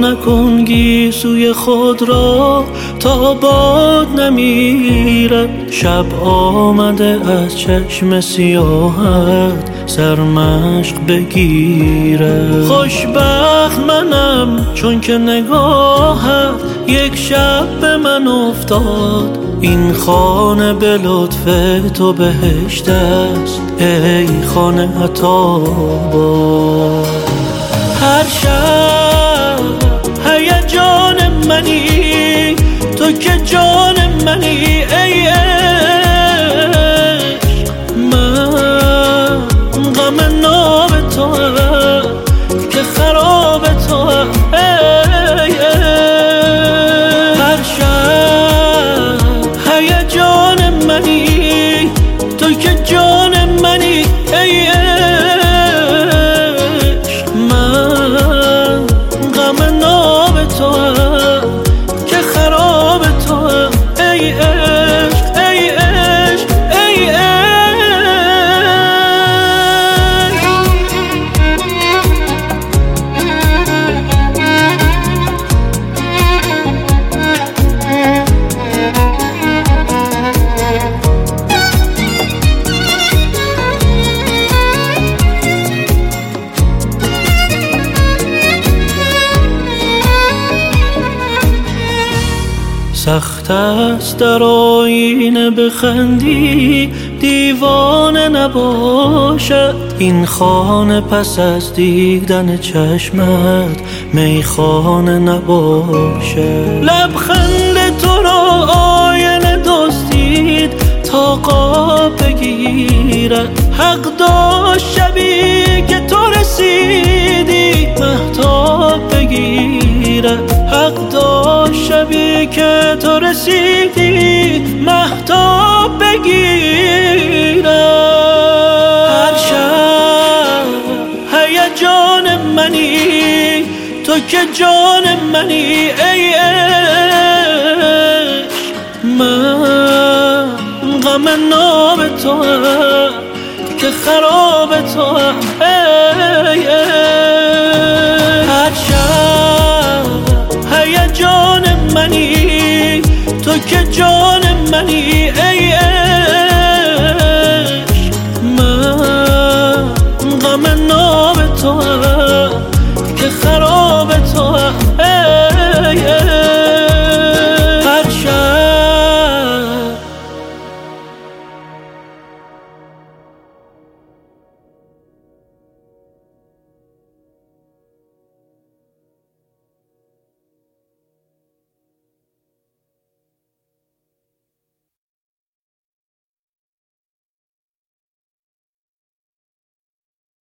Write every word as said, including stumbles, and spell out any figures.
نکن گیسوی خود را تا باد نمیرد. شب آمده از چشم سیاهت سرمشق بگیرد. خوشبخت منم چون که نگاهت یک شب به من افتاد. این خانه به لطف تو بهشت است ای خانه عطاباد. هر شب هیجان منی تو که جان منی ای عشق. من غم ناب تو هم که خراب تو هم ای عشق. هر شب هیجان منی تو که جان منی ای عشق. سخت است در آینه بخندی دیوانه نباشد. این خانه پس از دیدن چشمت میخانه نباشد. لبخند تو را آینه دزدید تا قاب بگیرد. حق داشت شبی که تو رسیدی مهتاب بگیرد. حق داشت شبی که تو رسیدی مهتاب بگیرد. هر شب هیجان منی تو که جان منی ای عشق. من غم ناب تو هم که خراب تو هم ای عشق. هر شب هیجان منی تو که جان منی ای عشق. من غم ناب تو هم که خراب تو هم